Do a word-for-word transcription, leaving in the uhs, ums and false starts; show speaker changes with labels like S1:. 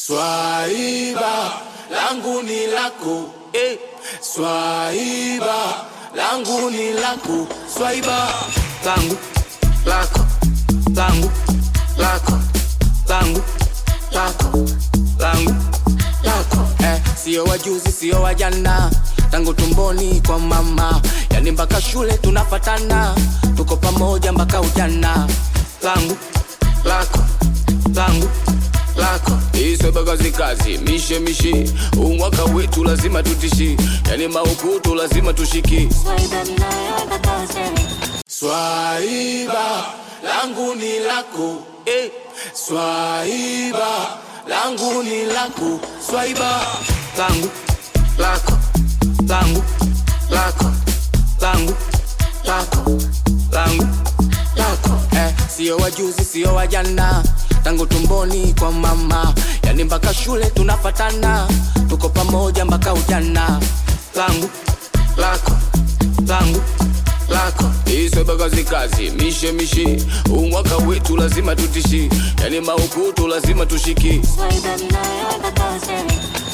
S1: Swaiba, langu ni lako, eh. Swaiba, langu ni lako. Swaiba, langu, lako, langu, lako, langu, lako, langu, lako. Eh, sio wajuzi, sio wajana, tangu tumboni kwa mama, yani mpaka shule tunafatana, tuko pamoja mpaka ujana. Langu, lako, langu, lako. Isweba kazi kazi, mishe mishe, umwaka wetu lazima tutishi, yani maukutu lazima tushiki.
S2: Swaiba ninayoenda kazi.
S1: Swaiba, langu ni lako, eh. Swaiba, langu ni lako. Swaiba, langu, lako, langu, lako, langu, lako, langu, lako. Eh, sio wajuzi, sio wajana, tangu tumboni kwa mama, yani mpaka shule tunafatana, tuko pamoja mpaka ujana. Langu, lako, langu, lako. Isweba kazi kazi, mishe mishe, umwaka wetu lazima tutishi, yani maukutu lazima tushiki.
S2: Swaiba ninayoenda kazi.